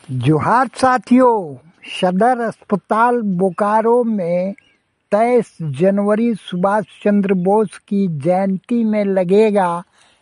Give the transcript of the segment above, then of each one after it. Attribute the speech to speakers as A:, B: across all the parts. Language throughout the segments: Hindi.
A: जोहार साथियों, सदर अस्पताल बोकारो में 23 जनवरी सुभाष चंद्र बोस की जयंती में लगेगा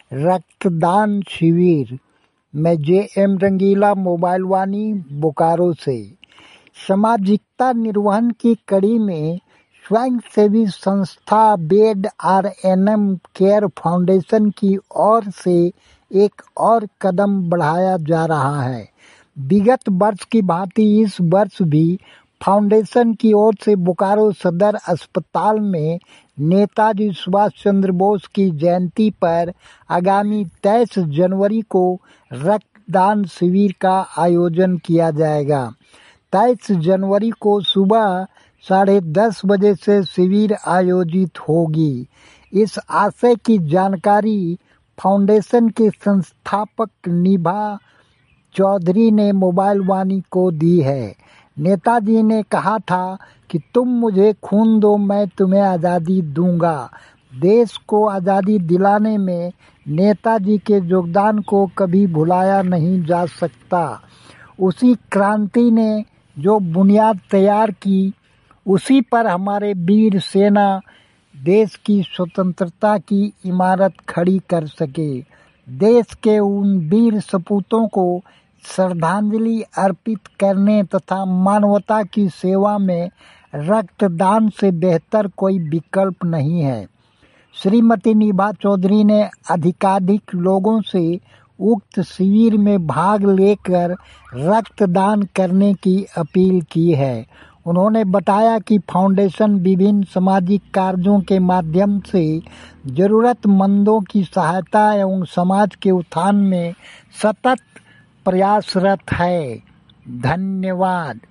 A: रक्तदान शिविर। मैं जे.एम. रंगीला, मोबाइल वाणी, बोकारो से। सामाजिकता निर्वहन की कड़ी में स्वयंसेवी संस्था बेड आर.एन.एम. केयर फाउंडेशन की ओर से एक और कदम बढ़ाया जा रहा है। विगत वर्ष की भांति इस वर्ष भी फाउंडेशन की ओर से बोकारो सदर अस्पताल में नेताजी सुभाष चंद्र बोस की जयंती पर आगामी 23 जनवरी को रक्तदान शिविर का आयोजन किया जाएगा। 23 जनवरी को सुबह 10:30 बजे से शिविर आयोजित होगी। इस आशय की जानकारी फाउंडेशन के संस्थापक निभा चौधरी ने मोबाइल वाणी को दी है। नेताजी ने कहा था कि तुम मुझे खून दो, मैं तुम्हें आज़ादी दूंगा। देश को आज़ादी दिलाने में नेताजी के योगदान को कभी भुलाया नहीं जा सकता। उसी क्रांति ने जो बुनियाद तैयार की, उसी पर हमारे वीर सेना देश की स्वतंत्रता की इमारत खड़ी कर सके। देश के उन वीर सपूतों को श्रद्धांजलि अर्पित करने तथा मानवता की सेवा में रक्तदान से बेहतर कोई विकल्प नहीं है। श्रीमती निभा चौधरी ने अधिकाधिक लोगों से उक्त शिविर में भाग लेकर रक्तदान करने की अपील की है। उन्होंने बताया कि फाउंडेशन विभिन्न सामाजिक कार्यों के माध्यम से जरूरतमंदों की सहायता एवं समाज के उत्थान में सतत प्रयासरत है। धन्यवाद।